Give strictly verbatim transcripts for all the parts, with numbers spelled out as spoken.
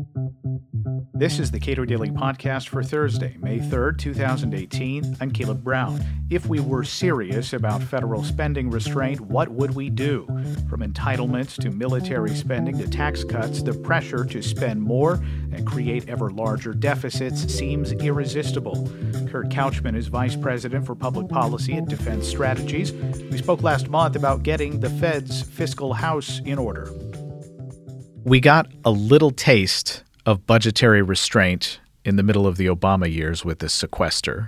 This is the Cato Daily Podcast for Thursday, May third, twenty eighteen. I'm Caleb Brown. If we were serious about federal spending restraint, what would we do? From entitlements to military spending to tax cuts, the pressure to spend more and create ever larger deficits seems irresistible. Kurt Couchman is Vice President for Public Policy at Defense Strategies. We spoke last month about getting the Fed's fiscal house in order. We got a little taste of budgetary restraint in the middle of the Obama years with the sequester.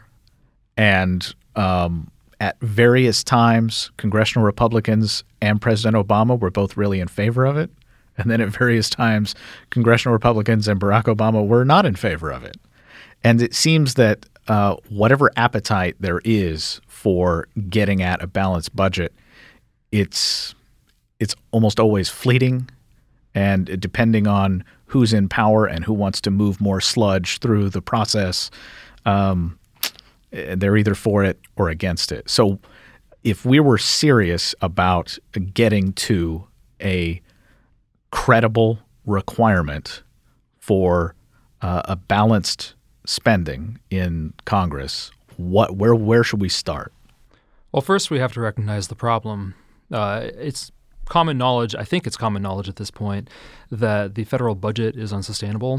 And um, at various times, congressional Republicans and President Obama were both really in favor of it. And then at various times, congressional Republicans and Barack Obama were not in favor of it. And it seems that uh, whatever appetite there is for getting at a balanced budget, it's it's almost always fleeting. And depending on who's in power and who wants to move more sludge through the process, um, they're either for it or against it. So if we were serious about getting to a credible requirement for uh, a balanced spending in Congress, what where where should we start? Well, first we have to recognize the problem. Uh, it's common knowledge, I think it's common knowledge at this point, that the federal budget is unsustainable.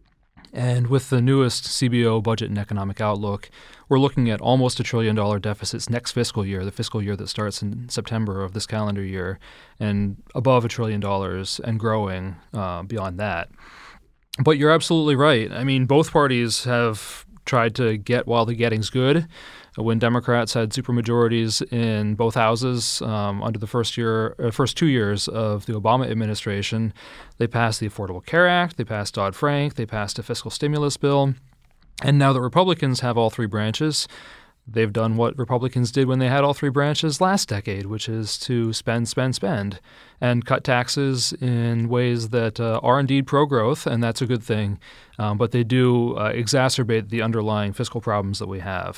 And with the newest C B O budget and economic outlook, we're looking at almost a trillion dollar deficits next fiscal year, the fiscal year that starts in September of this calendar year, and above a trillion dollars and growing uh, beyond that. But you're absolutely right. I mean, both parties have tried to get while the getting's good. When Democrats had supermajorities in both houses um, under the first year, uh, first two years of the Obama administration, they passed the Affordable Care Act, they passed Dodd-Frank, they passed a fiscal stimulus bill. And now that Republicans have all three branches, they've done what Republicans did when they had all three branches last decade, which is to spend, spend, spend, and cut taxes in ways that uh, are indeed pro-growth, and that's a good thing. Um, but they do uh, exacerbate the underlying fiscal problems that we have.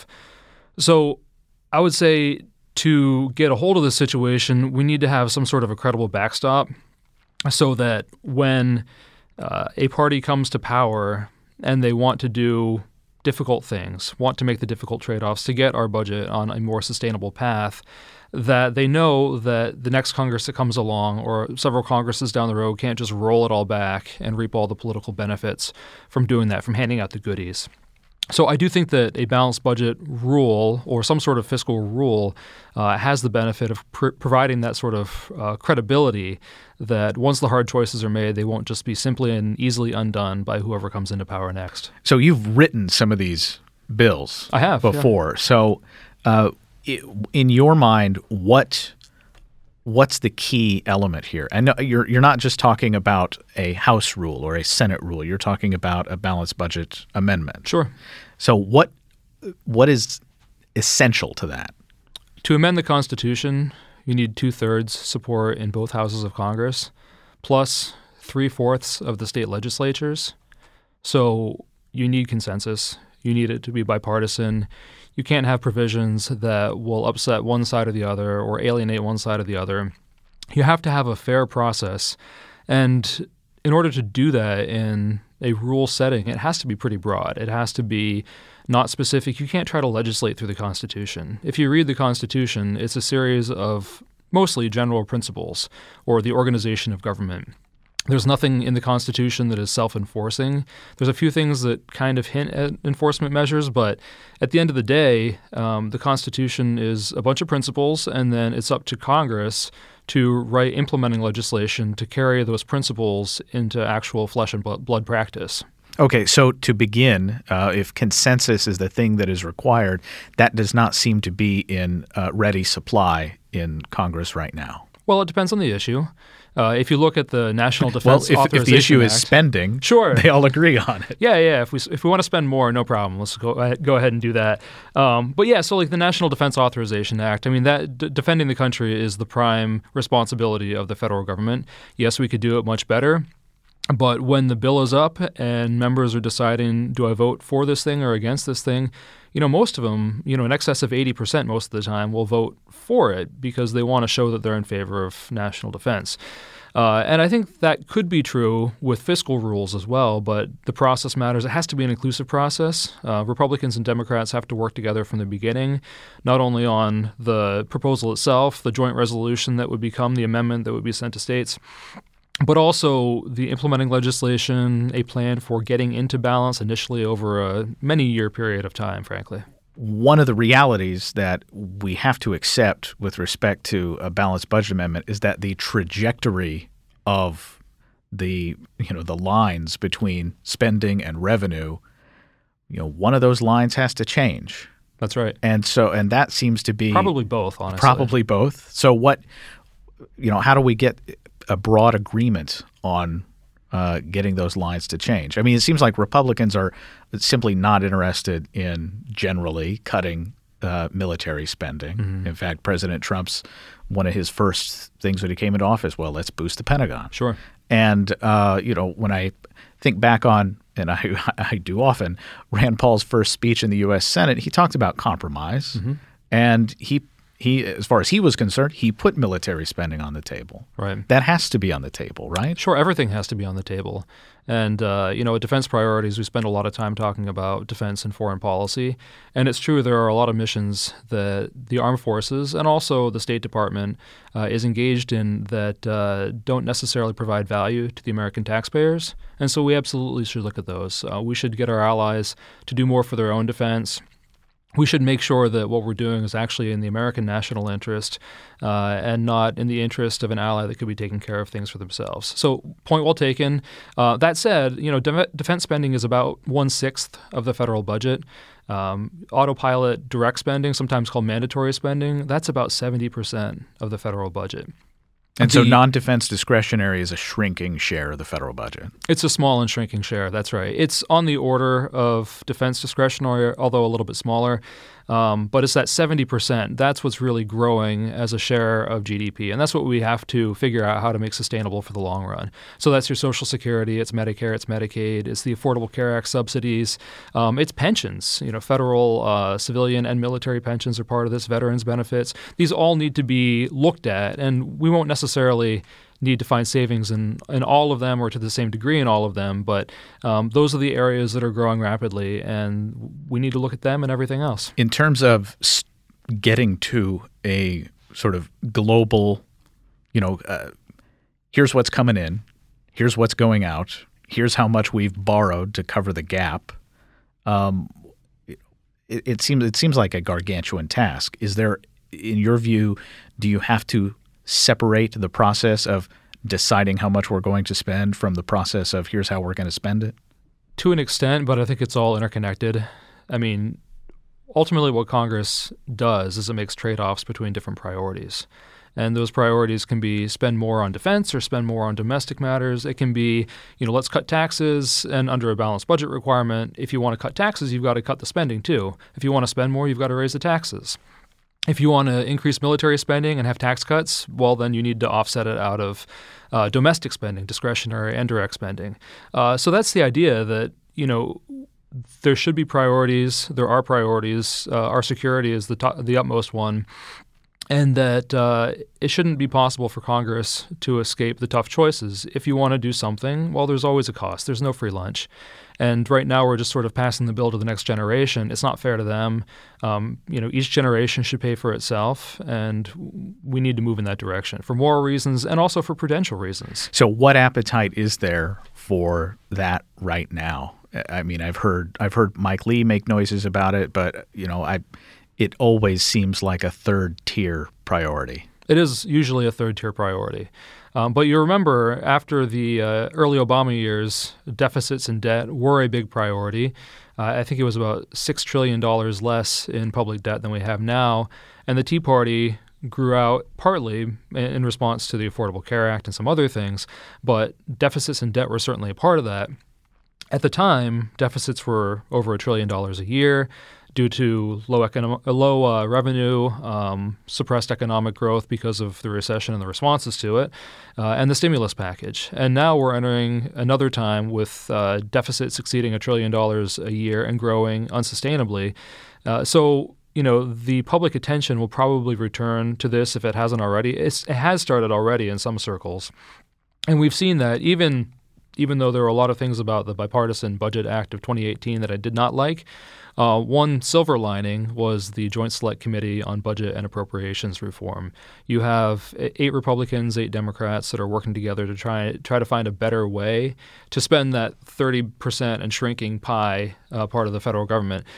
So I would say to get a hold of this situation, we need to have some sort of a credible backstop so that when uh, a party comes to power and they want to do difficult things, want to make the difficult trade-offs to get our budget on a more sustainable path, that they know that the next Congress that comes along or several Congresses down the road can't just roll it all back and reap all the political benefits from doing that, from handing out the goodies. So I do think that a balanced budget rule or some sort of fiscal rule uh, has the benefit of pr- providing that sort of uh, credibility that once the hard choices are made, they won't just be simply and easily undone by whoever comes into power next. So you've written some of these bills I have, before. Yeah. So uh, it, in your mind, what what's the key element here? I know you're you're not just talking about a House rule or a Senate rule. You're talking about a balanced budget amendment. Sure. So what what is essential to that? To amend the Constitution, you need two-thirds support in both houses of Congress, plus three-fourths of the state legislatures. So you need consensus. You need it to be bipartisan. You can't have provisions that will upset one side or the other or alienate one side or the other. You have to have a fair process. And in order to do that in a rule setting, it has to be pretty broad. It has to be not specific. You can't try to legislate through the Constitution. If you read the Constitution, it's a series of mostly general principles or the organization of government. There's nothing in the Constitution that is self-enforcing. There's a few things that kind of hint at enforcement measures, but at the end of the day, um, the Constitution is a bunch of principles, and then it's up to Congress to write implementing legislation to carry those principles into actual flesh and blood practice. Okay, so to begin, uh, if consensus is the thing that is required, that does not seem to be in uh, ready supply in Congress right now. Well, it depends on the issue. Uh, if you look at the National Defense well, if, Authorization if the issue Act, is spending, sure, they all agree on it. Yeah, yeah. If we if we want to spend more, no problem. Let's go ahead, go ahead and do that. Um, but yeah, so like the National Defense Authorization Act, I mean, that d- defending the country is the prime responsibility of the federal government. Yes, we could do it much better. But when the bill is up and members are deciding, do I vote for this thing or against this thing, you know, most of them, you know, in excess of eighty percent most of the time will vote for it because they want to show that they're in favor of national defense. Uh, and I think that could be true with fiscal rules as well, but the process matters. It has to be an inclusive process. Uh, Republicans and Democrats have to work together from the beginning, not only on the proposal itself, the joint resolution that would become the amendment that would be sent to states, but also the implementing legislation, a plan for getting into balance initially over a many-year period of time, frankly. One of the realities that we have to accept with respect to a balanced budget amendment is that the trajectory of the, you know, the lines between spending and revenue, you know, one of those lines has to change. That's right. And so, and that seems to be probably both, honestly. Probably both. So what, you know, how do we get a broad agreement on uh, getting those lines to change? I mean, it seems like Republicans are simply not interested in generally cutting uh, military spending. Mm-hmm. In fact, President Trump's one of his first things when he came into office, well, let's boost the Pentagon. Sure. And, uh, you know, when I think back on, and I, I do often, Rand Paul's first speech in the U S Senate, he talked about compromise. Mm-hmm. And he He, as far as he was concerned, he put military spending on the table. Right. That has to be on the table, right? Sure, everything has to be on the table. And, uh, you know, at defense priorities, we spend a lot of time talking about defense and foreign policy. And it's true there are a lot of missions that the armed forces and also the State Department uh, is engaged in that uh, don't necessarily provide value to the American taxpayers. And so we absolutely should look at those. Uh, we should get our allies to do more for their own defense. We should make sure that what we're doing is actually in the American national interest uh, and not in the interest of an ally that could be taking care of things for themselves. So, point well taken. Uh, that said, you know, de- defense spending is about one-sixth of the federal budget. Um, autopilot direct spending, sometimes called mandatory spending, that's about seventy percent of the federal budget. And so non-defense discretionary is a shrinking share of the federal budget. It's a small and shrinking share. That's right. It's on the order of defense discretionary, although a little bit smaller. Um, but it's that seventy percent. That's what's really growing as a share of G D P. And that's what we have to figure out how to make sustainable for the long run. So that's your Social Security, it's Medicare, it's Medicaid, it's the Affordable Care Act subsidies, um, it's pensions. You know, federal, uh, civilian, and military pensions are part of this, veterans benefits. These all need to be looked at, and we won't necessarily need to find savings in, in all of them or to the same degree in all of them, but um, those are the areas that are growing rapidly, and we need to look at them and everything else. In terms of getting to a sort of global, you know, uh, here's what's coming in, here's what's going out, here's how much we've borrowed to cover the gap, um, it, it seems it seems like a gargantuan task. Is there, in your view, do you have to separate the process of deciding how much we're going to spend from the process of here's how we're going to spend it? To an extent, but I think it's all interconnected. I mean, ultimately what Congress does is it makes trade-offs between different priorities. And those priorities can be spend more on defense or spend more on domestic matters. It can be, you know, let's cut taxes, and under a balanced budget requirement, if you want to cut taxes, you've got to cut the spending too. If you want to spend more, you've got to raise the taxes. If you want to increase military spending and have tax cuts, well, then you need to offset it out of uh, domestic spending, discretionary and direct spending. Uh, so that's the idea that, you know, there should be priorities. There are priorities. Uh, our security is the to- the utmost one. And that uh, it shouldn't be possible for Congress to escape the tough choices. If you want to do something, well, there's always a cost. There's no free lunch. And right now we're just sort of passing the bill to the next generation. It's not fair to them. Um, you know, each generation should pay for itself, and we need to move in that direction for moral reasons and also for prudential reasons. So what appetite is there for that right now? I mean, I've heard I've heard Mike Lee make noises about it, but, you know, I it always seems like a third-tier priority. It is usually a third-tier priority. Um, but you remember, after the uh, early Obama years, deficits and debt were a big priority. Uh, I think it was about six trillion dollars less in public debt than we have now. And the Tea Party grew out partly in response to the Affordable Care Act and some other things, but deficits and debt were certainly a part of that. At the time, deficits were over a trillion dollars a year due to low economic, low uh, revenue, um, suppressed economic growth because of the recession and the responses to it, uh, and the stimulus package. And now we're entering another time with uh, deficits exceeding a trillion dollars a year and growing unsustainably. Uh, so, you know, the public attention will probably return to this if it hasn't already. It's, it has started already in some circles. And we've seen that even even though there are a lot of things about the Bipartisan Budget Act of twenty eighteen that I did not like, uh, one silver lining was the Joint Select Committee on Budget and Appropriations Reform. You have eight Republicans, eight Democrats that are working together to try try to find a better way to spend that thirty percent and shrinking pie uh, part of the federal government.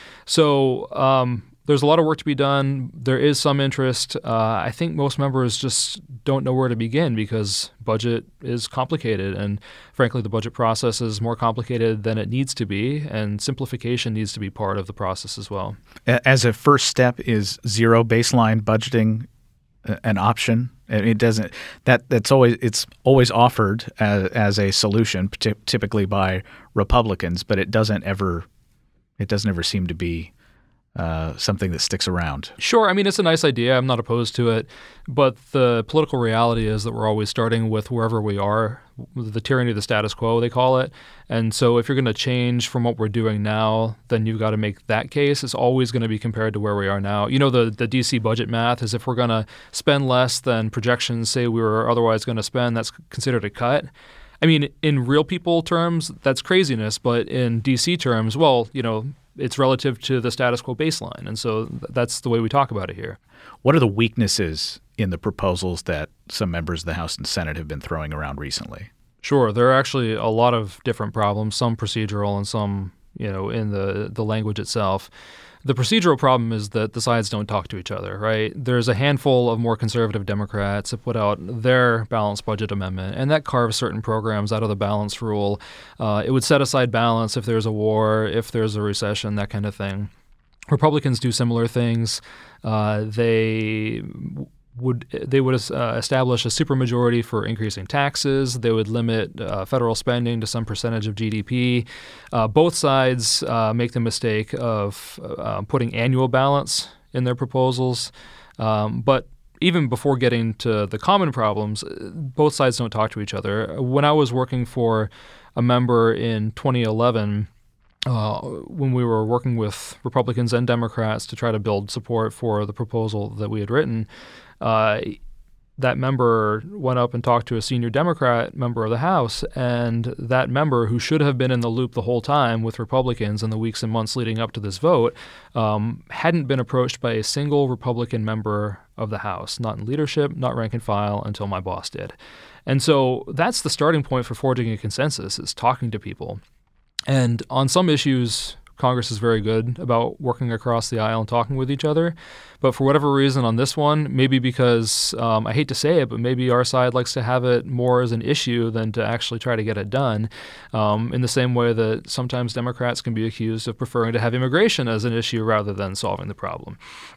So um, there's a lot of work to be done. There is some interest. Uh, I think most members just don't know where to begin because budget is complicated. And frankly, the budget process is more complicated than it needs to be. And simplification needs to be part of the process as well. As a first step, is zero baseline budgeting an option? It doesn't. That that's always it's always offered as, as a solution, typically by Republicans, but it doesn't ever. It doesn't ever seem to be Uh, something that sticks around. Sure. I mean, it's a nice idea. I'm not opposed to it. But the political reality is that we're always starting with wherever we are, the tyranny of the status quo, they call it. And so if you're going to change from what we're doing now, then you've got to make that case. It's always going to be compared to where we are now. You know, the, the D C budget math is if we're going to spend less than projections say we were otherwise going to spend, that's considered a cut. I mean, in real people terms, that's craziness. But in D C terms, well, you know, it's relative to the status quo baseline. And so that's the way we talk about it here. What are the weaknesses in the proposals that some members of the House and Senate have been throwing around recently? Sure. There are actually a lot of different problems, some procedural and some, you know, in the, the language itself. The procedural problem is that the sides don't talk to each other, right? There's a handful of more conservative Democrats that put out their balanced budget amendment, and that carves certain programs out of the balance rule. Uh, it would set aside balance if there's a war, if there's a recession, that kind of thing. Republicans do similar things. Uh, they would they would uh, establish a supermajority for increasing taxes. They would limit uh, federal spending to some percentage of G D P. Uh, both sides uh, make the mistake of uh, putting annual balance in their proposals. Um, but even before getting to the common problems, both sides don't talk to each other. When I was working for a member in twenty eleven, Uh, when we were working with Republicans and Democrats to try to build support for the proposal that we had written, uh, that member went up and talked to a senior Democrat member of the House, and that member, who should have been in the loop the whole time with Republicans in the weeks and months leading up to this vote, um, hadn't been approached by a single Republican member of the House, not in leadership, not rank and file, until my boss did. And so that's the starting point for forging a consensus, is talking to people. And on some issues, Congress is very good about working across the aisle and talking with each other. But for whatever reason on this one, maybe because, um, I hate to say it, but maybe our side likes to have it more as an issue than to actually try to get it done, um, in the same way that sometimes Democrats can be accused of preferring to have immigration as an issue rather than solving the problem.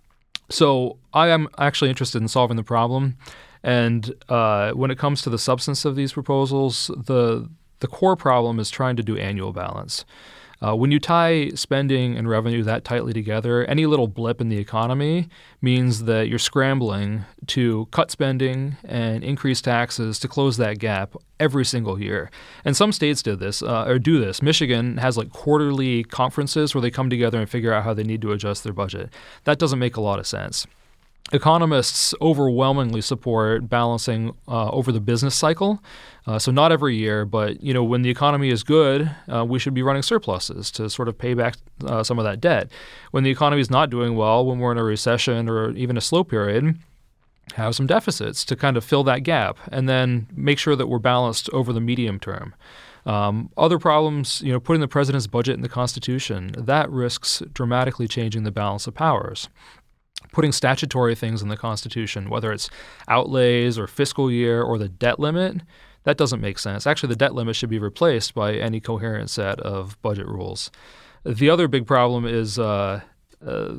So I am actually interested in solving the problem. And uh, when it comes to the substance of these proposals, the The core problem is trying to do annual balance. Uh, when you tie spending and revenue that tightly together, any little blip in the economy means that you're scrambling to cut spending and increase taxes to close that gap every single year. And some states did this, uh, or do this. Michigan has like quarterly conferences where they come together and figure out how they need to adjust their budget. That doesn't make a lot of sense. Economists overwhelmingly support balancing uh, over the business cycle. Uh, so not every year, but you know, when the economy is good, uh, we should be running surpluses to sort of pay back uh, some of that debt. When the economy is not doing well, when we're in a recession or even a slow period, have some deficits to kind of fill that gap, and then make sure that we're balanced over the medium term. Um, other problems, you know, putting the president's budget in the Constitution, that risks dramatically changing the balance of powers. Putting statutory things in the Constitution, whether it's outlays or fiscal year or the debt limit, that doesn't make sense. Actually, the debt limit should be replaced by any coherent set of budget rules. The other big problem is, uh, uh,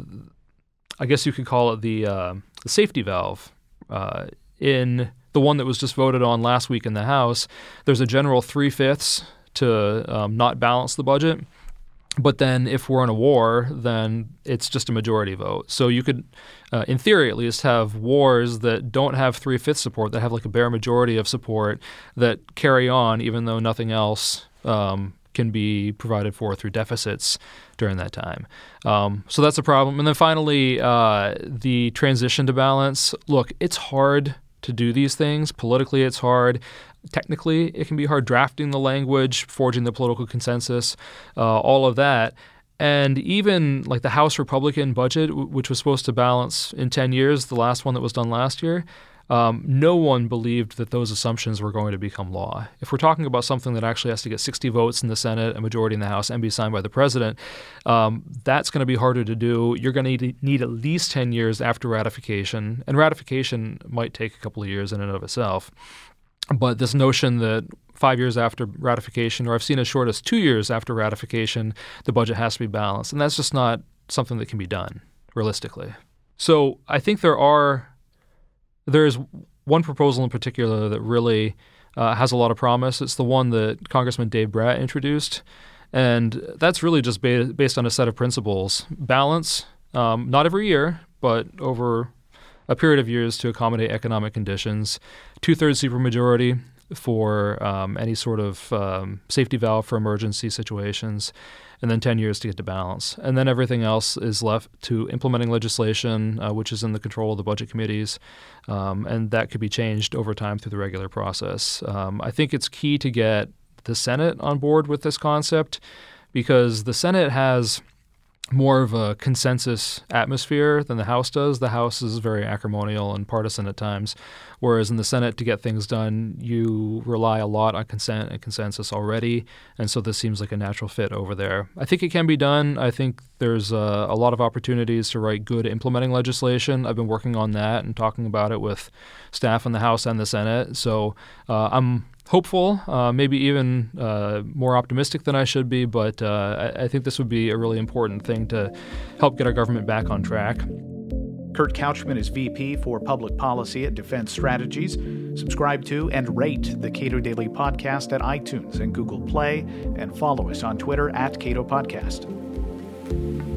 I guess you could call it the, uh, the safety valve. Uh, in the one that was just voted on last week in the House, there's a general three-fifths to um, not balance the budget. But then if we're in a war, then it's just a majority vote. So you could, uh, in theory at least, have wars that don't have three-fifths support, that have like a bare majority of support that carry on even though nothing else um, can be provided for through deficits during that time. Um, so that's a problem. And then finally, uh, the transition to balance. Look, it's hard to do these things. Politically, it's hard. Technically, it can be hard drafting the language, forging the political consensus, uh, all of that. And even like the House Republican budget, w- which was supposed to balance in ten years, the last one that was done last year, um, no one believed that those assumptions were going to become law. If we're talking about something that actually has to get sixty votes in the Senate, a majority in the House, and be signed by the president, um, that's going to be harder to do. You're going to need, need at least ten years after ratification, and ratification might take a couple of years in and of itself. But this notion that five years after ratification, or I've seen as short as two years after ratification, the budget has to be balanced. And that's just not something that can be done realistically. So I think there are, there is one proposal in particular that really uh, has a lot of promise. It's the one that Congressman Dave Brat introduced. And that's really just ba- based on a set of principles. Balance, um, not every year, but over a period of years to accommodate economic conditions, two-thirds supermajority for um, any sort of um, safety valve for emergency situations, and then ten years to get to balance. And then everything else is left to implementing legislation, uh, which is in the control of the budget committees, um, and that could be changed over time through the regular process. Um, I think it's key to get the Senate on board with this concept because the Senate has more of a consensus atmosphere than the House does. The House is very acrimonial and partisan at times, whereas in the Senate, to get things done, you rely a lot on consent and consensus already, and so this seems like a natural fit over there. I think it can be done. I think there's uh, a lot of opportunities to write good implementing legislation. I've been working on that and talking about it with staff in the House and the Senate, so uh, I'm hopeful, uh, maybe even uh, more optimistic than I should be, but uh, I, I think this would be a really important thing to help get our government back on track. Kurt Couchman is V P for Public Policy at Defense Strategies. Subscribe to and rate the Cato Daily Podcast at iTunes and Google Play, and follow us on Twitter at Cato Podcast.